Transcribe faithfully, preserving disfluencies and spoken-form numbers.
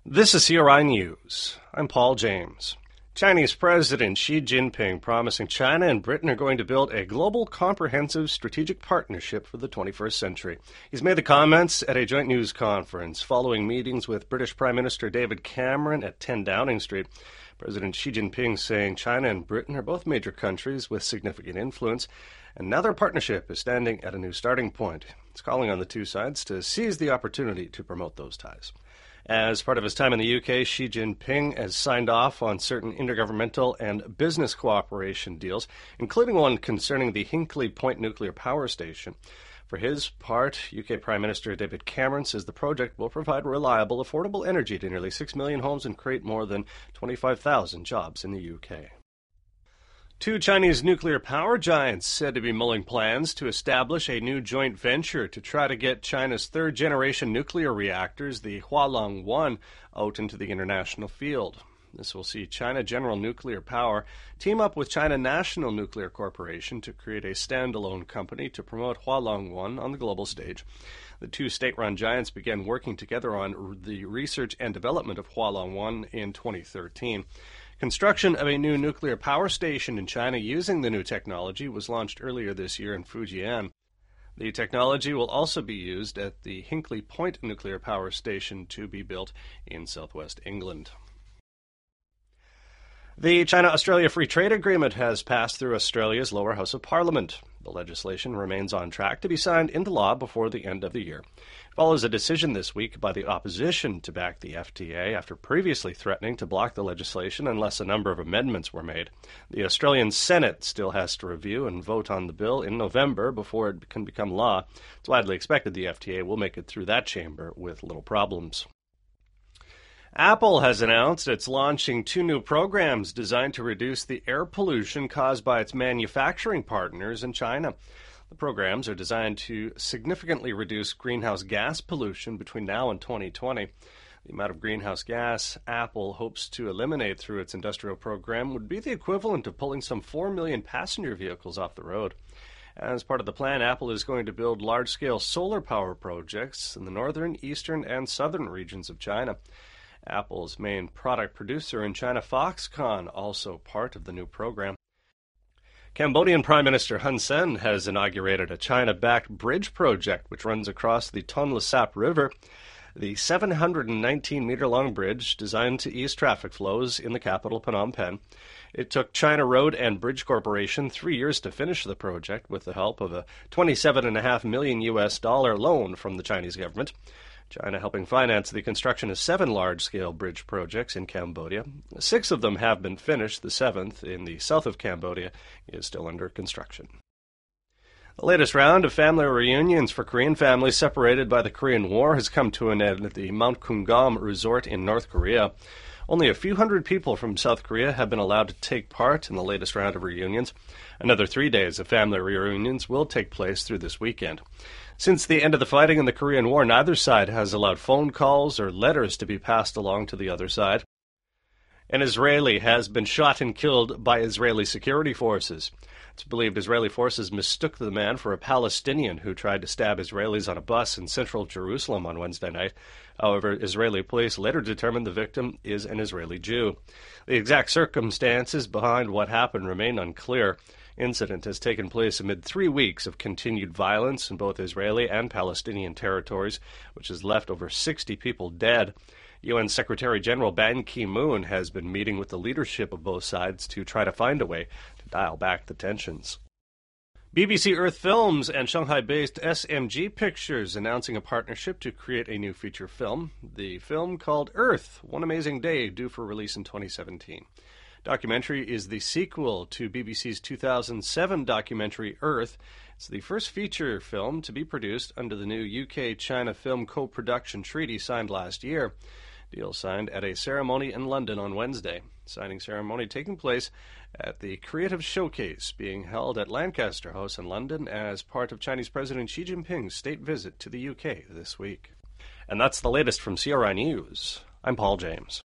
This is C R I News. I'm Paul James. Chinese President Xi Jinping promising China and Britain are going to build a global comprehensive strategic partnership for the twenty-first century. He's made the comments at a joint news conference following meetings with British Prime Minister David Cameron at ten Downing Street. President Xi Jinping saying China and Britain are both major countries with significant influence, and now their partnership is standing at a new starting point. He's calling on the two sides to seize the opportunity to promote those ties. As part of his time in the U K, Xi Jinping has signed off on certain intergovernmental and business cooperation deals, including one concerning the Hinkley Point nuclear power station. For his part, U K Prime Minister David Cameron says the project will provide reliable, affordable energy to nearly six million homes and create more than twenty-five thousand jobs in the U K. Two Chinese nuclear power giants said to be mulling plans to establish a new joint venture to try to get China's third-generation nuclear reactors, the Hualong one, out into the international field. This will see China General Nuclear Power team up with China National Nuclear Corporation to create a standalone company to promote Hualong one on the global stage. The two state-run giants began working together on the research and development of Hualong one in twenty thirteen. Construction of a new nuclear power station in China using the new technology was launched earlier this year in Fujian. The technology will also be used at the Hinkley Point nuclear power station to be built in southwest England. The China-Australia Free Trade Agreement has passed through Australia's lower house of Parliament. The legislation remains on track to be signed into law before the end of the year. It follows a decision this week by the opposition to back the F T A after previously threatening to block the legislation unless a number of amendments were made. The Australian Senate still has to review and vote on the bill in November before it can become law. It's widely expected the F T A will make it through that chamber with little problems. Apple has announced it's launching two new programs designed to reduce the air pollution caused by its manufacturing partners in China. The programs are designed to significantly reduce greenhouse gas pollution between now and twenty twenty. The amount of greenhouse gas Apple hopes to eliminate through its industrial program would be the equivalent of pulling some four million passenger vehicles off the road. As part of the plan, Apple is going to build large-scale solar power projects in the northern, eastern, and southern regions of China. Apple's main product producer in China, Foxconn, also part of the new program. Cambodian Prime Minister Hun Sen has inaugurated a China-backed bridge project which runs across the Tonle Sap River. The seven hundred nineteen meter long bridge, designed to ease traffic flows in the capital, Phnom Penh. It took China Road and Bridge Corporation three years to finish the project with the help of a twenty-seven point five million U S dollar loan from the Chinese government. China helping finance the construction of seven large-scale bridge projects in Cambodia. Six of them have been finished. The seventh, in the south of Cambodia, is still under construction. The latest round of family reunions for Korean families separated by the Korean War has come to an end at the Mount Kungam Resort in North Korea. Only a few hundred people from South Korea have been allowed to take part in the latest round of reunions. Another three days of family reunions will take place through this weekend. Since the end of the fighting in the Korean War, neither side has allowed phone calls or letters to be passed along to the other side. An Israeli has been shot and killed by Israeli security forces. It's believed Israeli forces mistook the man for a Palestinian who tried to stab Israelis on a bus in central Jerusalem on Wednesday night. However, Israeli police later determined the victim is an Israeli Jew. The exact circumstances behind what happened remain unclear. Incident has taken place amid three weeks of continued violence in both Israeli and Palestinian territories, which has left over sixty people dead. U N Secretary-General Ban Ki-moon has been meeting with the leadership of both sides to try to find a way to dial back the tensions. B B C Earth Films and Shanghai-based S M G Pictures announcing a partnership to create a new feature film. The film, called Earth, One Amazing Day, due for release in twenty seventeen. Documentary is the sequel to B B C's two thousand seven documentary Earth. It's the first feature film to be produced under the new U K-China Film Co-Production Treaty signed last year. Deal signed at a ceremony in London on Wednesday. Signing ceremony taking place at the Creative Showcase being held at Lancaster House in London as part of Chinese President Xi Jinping's state visit to the U K this week. And that's the latest from C R I News. I'm Paul James.